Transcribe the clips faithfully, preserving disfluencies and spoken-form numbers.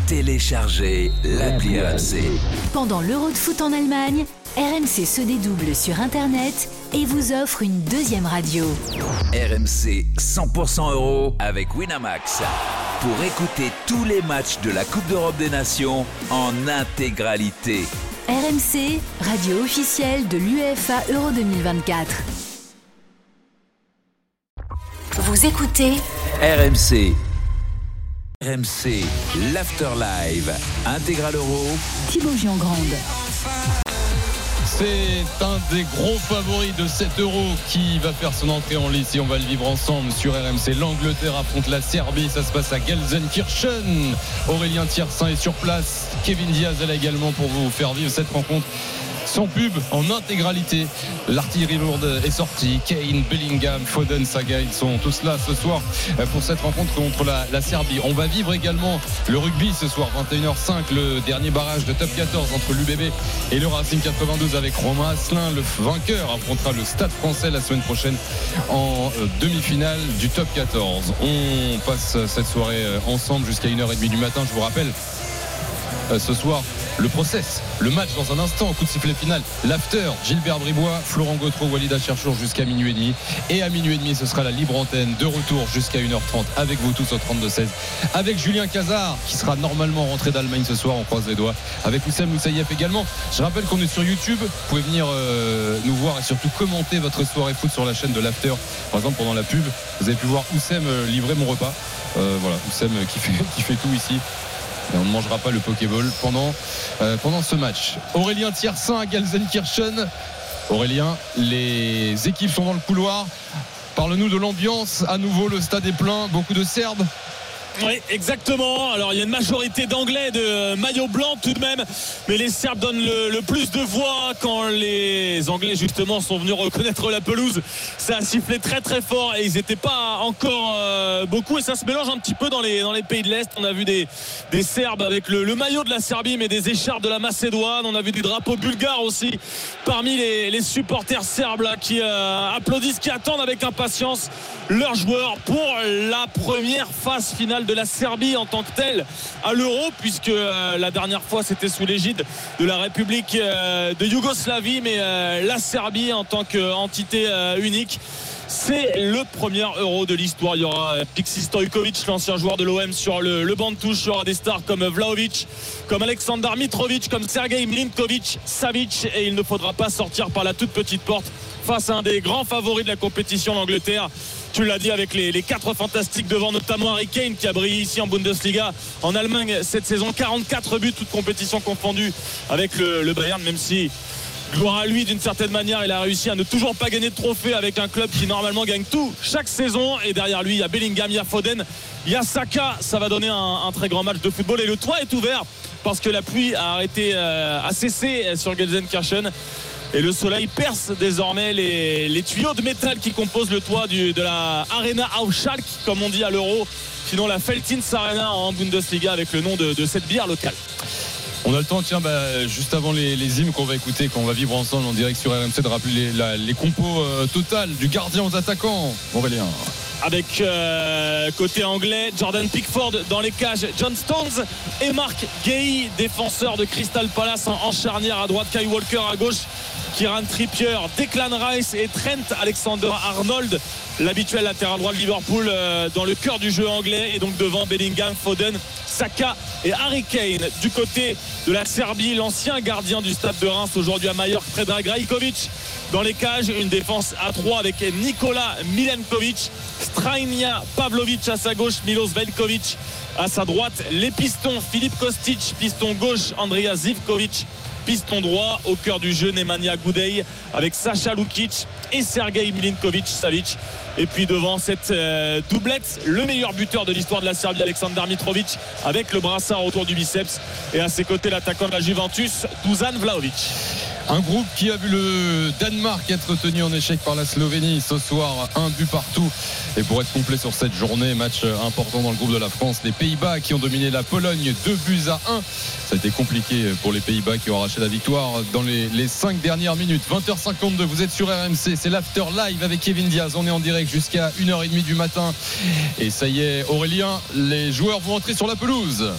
Téléchargez l'appli R M C. Pendant l'Euro de foot en Allemagne, R M C se dédouble sur Internet et vous offre une deuxième radio. R M C cent pour cent euro avec Winamax. Pour écouter tous les matchs de la Coupe d'Europe des Nations en intégralité. R M C, radio officielle de l'UEFA Euro deux mille vingt-quatre. Vous écoutez R M C. R M C, l'After Live, Intégral Euro. Thibaut Giangrande. C'est un des gros favoris de cet Euro qui va faire son entrée en lice et on va le vivre ensemble sur R M C. L'Angleterre affronte la Serbie, ça se passe à Gelsenkirchen. Aurélien Thiersin est sur place, Kevin Diaz est là également pour vous faire vivre cette rencontre sans pub, en intégralité. L'artillerie lourde est sortie. Kane, Bellingham, Foden, Saga, ils sont tous là ce soir pour cette rencontre contre la, la Serbie. On va vivre également le rugby ce soir, vingt et une heures cinq, le dernier barrage de top quatorze entre l'U B B et le Racing quatre-vingt-douze avec Romain Asselin. Le vainqueur affrontera le Stade Français la semaine prochaine en demi-finale du top quatorze. On passe cette soirée ensemble jusqu'à une heure trente du matin. Je vous rappelle ce soir le process, le match dans un instant, coup de sifflet final, l'after, Gilbert Bribois, Florent Gautreau, Walida Cherchour jusqu'à minuit et demi. Et à minuit et demi, ce sera la libre antenne de retour jusqu'à une heure trente avec vous tous au trente-deux seize. Avec Julien Cazard, qui sera normalement rentré d'Allemagne ce soir, on croise les doigts. Avec Oussem Moussaïef également. Je rappelle qu'on est sur YouTube. Vous pouvez venir euh, nous voir et surtout commenter votre soirée foot sur la chaîne de l'after. Par exemple, pendant la pub, vous avez pu voir Oussem euh, livrer mon repas. Euh, voilà, Oussem euh, qui fait, qui fait tout ici. Et on ne mangera pas le Pokéball pendant, euh, pendant ce match. Aurélien Thiersin à Gelsenkirchen. Aurélien, les équipes sont dans le couloir. Parle-nous de l'ambiance. À nouveau, le stade est plein. Beaucoup de Serbes. Oui, exactement. Alors il y a une majorité d'Anglais de maillot blanc tout de même, mais les Serbes donnent le, le plus de voix quand les Anglais justement sont venus reconnaître la pelouse. Ça a sifflé très très fort et ils n'étaient pas encore euh, beaucoup et ça se mélange un petit peu dans les, dans les pays de l'Est. On a vu des, des Serbes avec le, le maillot de la Serbie mais des écharpes de la Macédoine. On a vu des drapeaux bulgares aussi parmi les, les supporters serbes là, qui euh, applaudissent, qui attendent avec impatience leurs joueurs pour la première phase finale de la Serbie en tant que telle à l'Euro, puisque euh, la dernière fois c'était sous l'égide de la République euh, de Yougoslavie, mais euh, la Serbie en tant qu'entité euh, unique, c'est le premier Euro de l'histoire. Il y aura Pixi Stojkovic, l'ancien joueur de l'O M, sur le, le banc de touche. Il y aura des stars comme Vlahovic, comme Aleksandar Mitrovic, comme Sergej Milinkovic, Savic, et il ne faudra pas sortir par la toute petite porte face à un des grands favoris de la compétition, l'Angleterre. Tu l'as dit, avec les, les quatre fantastiques devant, notamment Harry Kane qui a brillé ici en Bundesliga, en Allemagne cette saison. quarante-quatre buts, toutes compétitions confondues avec le, le Bayern, même si gloire à lui d'une certaine manière, il a réussi à ne toujours pas gagner de trophée avec un club qui normalement gagne tout chaque saison. Et derrière lui il y a Bellingham, il y a Foden, il y a Saka. Ça va donner un, un très grand match de football et le toit est ouvert parce que la pluie a arrêté, euh, a cessé sur Gelsenkirchen. Et le soleil perce désormais les, les tuyaux de métal qui composent le toit du, de la Arena Aufschalk, comme on dit à l'Euro, sinon la Veltins Arena en Bundesliga avec le nom de, de cette bière locale. On a le temps, tiens, bah, juste avant les, les hymnes qu'on va écouter, qu'on va vivre ensemble en direct sur R M C, de rappeler les, la, les compos euh, totales du gardien aux attaquants. Aurélien. Avec euh, côté anglais, Jordan Pickford dans les cages, John Stones et Mark Guehi, défenseur de Crystal Palace en, en charnière à droite, Kyle Walker à gauche, Kieran Trippier, Declan Rice et Trent Alexander-Arnold, l'habituel latéral droit de Liverpool euh, dans le cœur du jeu anglais, et donc devant Bellingham, Foden, Saka et Harry Kane. Du côté de la Serbie, l'ancien gardien du Stade de Reims, aujourd'hui à Majorque, Predrag Rajkovic dans les cages, une défense à trois avec Nikola Milenkovic, Strajnia Pavlovic à sa gauche, Milos Veljkovic à sa droite, les pistons Filip Kostic, piston gauche Andrija Zivkovic, piston droit au cœur du jeu Nemanja Gudej avec Sacha Lukic et Sergej Milinkovic-Savic. Et puis devant cette euh, doublette, le meilleur buteur de l'histoire de la Serbie, Aleksandar Mitrovic, avec le brassard autour du biceps, et à ses côtés l'attaquant de la Juventus, Dusan Vlahovic. Un groupe qui a vu le Danemark être tenu en échec par la Slovénie ce soir, un but partout. Et pour être complet sur cette journée, match important dans le groupe de la France, les Pays-Bas qui ont dominé la Pologne deux buts à un. Ça a été compliqué pour les Pays-Bas qui ont arraché la victoire dans les, les cinq dernières minutes. vingt heures cinquante-deux, vous êtes sur R M C, c'est l'After Live avec Kevin Diaz. On est en direct jusqu'à une heure trente du matin. Et ça y est, Aurélien, les joueurs vont entrer sur la pelouse.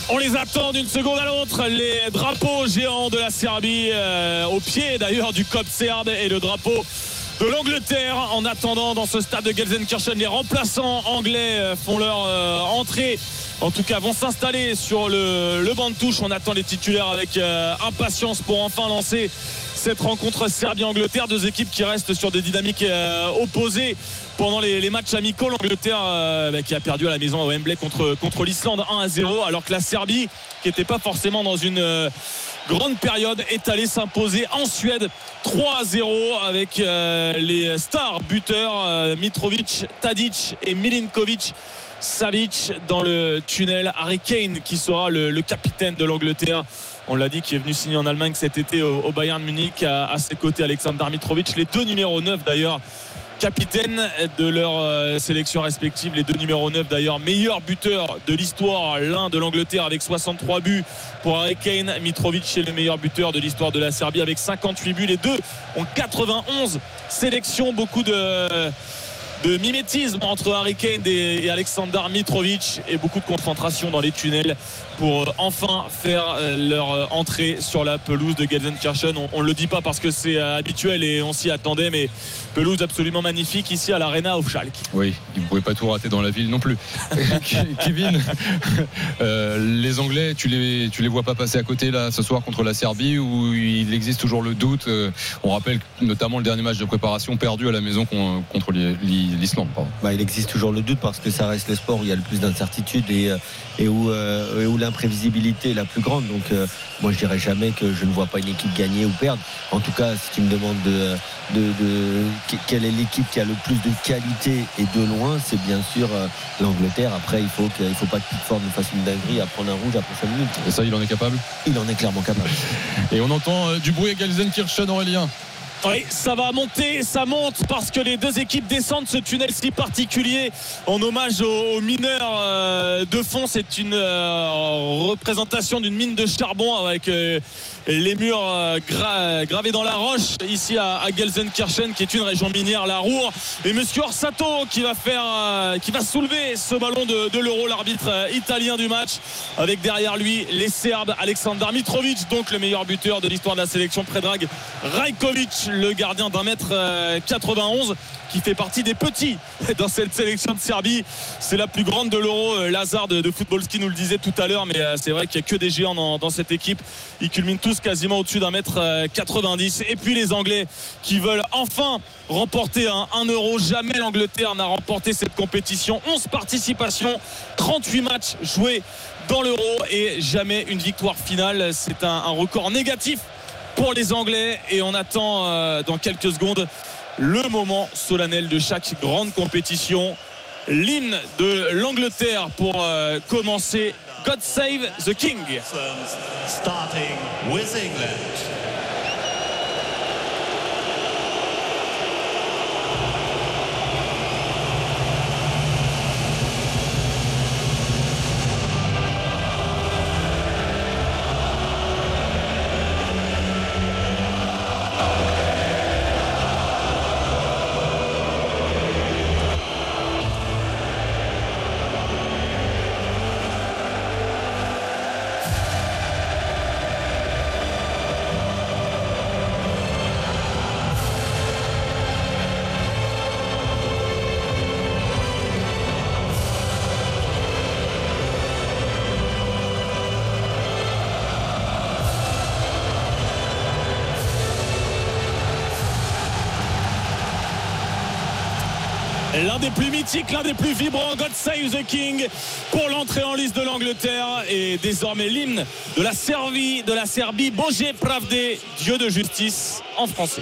On les attend d'une seconde à l'autre, les drapeaux géants de la Serbie, euh, au pied d'ailleurs du cop serbe, et le drapeau de l'Angleterre. En attendant, dans ce stade de Gelsenkirchen, les remplaçants anglais font leur euh, entrée. En tout cas, vont s'installer sur le, le banc de touche. On attend les titulaires avec euh, impatience pour enfin lancer cette rencontre Serbie-Angleterre. Deux équipes qui restent sur des dynamiques euh, opposées pendant les, les matchs amicaux. L'Angleterre euh, bah, qui a perdu à la maison à Wembley contre, contre l'Islande un à zéro, alors que la Serbie, qui n'était pas forcément dans une euh, grande période, est allée s'imposer en Suède trois à zéro avec euh, les stars buteurs euh, Mitrovic, Tadic et Milinkovic Savic dans le tunnel. Harry Kane qui sera le, le capitaine de l'Angleterre, on l'a dit, qui est venu signer en Allemagne cet été au, au Bayern Munich. À, à ses côtés, Aleksandar Mitrovic, les deux numéros neuf d'ailleurs, capitaines de leur euh, sélection respective. Les deux numéros neuf d'ailleurs, meilleurs buteurs de l'histoire, l'un de l'Angleterre avec soixante-trois buts pour Harry Kane. Mitrovic est le meilleur buteur de l'histoire de la Serbie avec cinquante-huit buts. Les deux ont quatre-vingt-onze sélections. Beaucoup de de mimétisme entre Harry Kane et Aleksandar Mitrovic, et beaucoup de concentration dans les tunnels pour enfin faire leur entrée sur la pelouse de Gelsenkirchen. On ne le dit pas parce que c'est habituel et on s'y attendait, mais pelouse absolument magnifique ici à l'Arena auf Schalke. Oui, ils ne pouvaient pas tout rater dans la ville non plus. Kevin, euh, les Anglais, tu les, tu les vois pas passer à côté là ce soir contre la Serbie, où il existe toujours le doute. On rappelle notamment le dernier match de préparation perdu à la maison contre l'Islande. Bah, il existe toujours le doute parce que ça reste le sport où il y a le plus d'incertitudes et, et où, euh, et où l'imprévisibilité est la plus grande. Donc euh, moi je dirais jamais que je ne vois pas une équipe gagner ou perdre. En tout cas, si tu me demandes de, de, de quelle est l'équipe qui a le plus de qualité et de loin, c'est bien sûr euh, l'Angleterre. Après il faut qu'il faut pas que Pickford nous fasse une dinguerie à prendre un rouge après cinq minutes. Et ça, il en est capable. Il en est clairement capable. Et on entend euh, du bruit à Gelsenkirchen, Aurélien. Oui, ça va monter, ça monte parce que les deux équipes descendent ce tunnel si particulier en hommage aux, aux mineurs euh, de fond. C'est une euh, représentation d'une mine de charbon avec euh, les murs euh, gra- gravés dans la roche ici à, à Gelsenkirchen, qui est une région minière, la Ruhr. Et monsieur Orsato qui va faire, euh, qui va soulever ce ballon de, de l'Euro, l'arbitre euh, italien du match, avec derrière lui les Serbes, Aleksandar Mitrovic, donc le meilleur buteur de l'histoire de la sélection, Predrag Rajkovic, le gardien d'un mètre quatre-vingt-onze, qui fait partie des petits dans cette sélection de Serbie. C'est la plus grande de l'Euro. Lazare de, de Footballski nous le disait tout à l'heure, mais c'est vrai qu'il n'y a que des géants dans, dans cette équipe. Ils culminent tous quasiment au-dessus d'un mètre quatre-vingt-dix. Et puis les Anglais qui veulent enfin remporter un, un Euro. Jamais l'Angleterre n'a remporté cette compétition. onze participations, trente-huit matchs joués dans l'Euro et jamais une victoire finale. C'est un, un record négatif pour les Anglais, et on attend euh, dans quelques secondes le moment solennel de chaque grande compétition, l'hymne de l'Angleterre pour euh, commencer. God Save the King. Starting with England. L'un des plus mythiques, l'un des plus vibrants, God Save the King, pour l'entrée en lice de l'Angleterre, et désormais l'hymne de la Serbie, de la Serbie, Bože Pravde, Dieu de justice en français.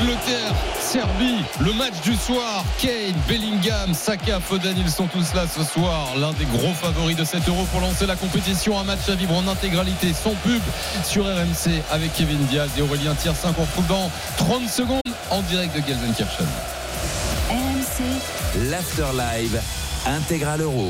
Angleterre, Serbie, le match du soir. Kane, Bellingham, Saka, Foden, ils sont tous là ce soir. L'un des gros favoris de cet Euro pour lancer la compétition. Un match à vivre en intégralité, sans pub, sur R M C avec Kevin Diaz et Aurélien Tiersin qu'on retrouve dans trente secondes en direct de Gelsenkirchen. R M C l'After Live intégral Euro.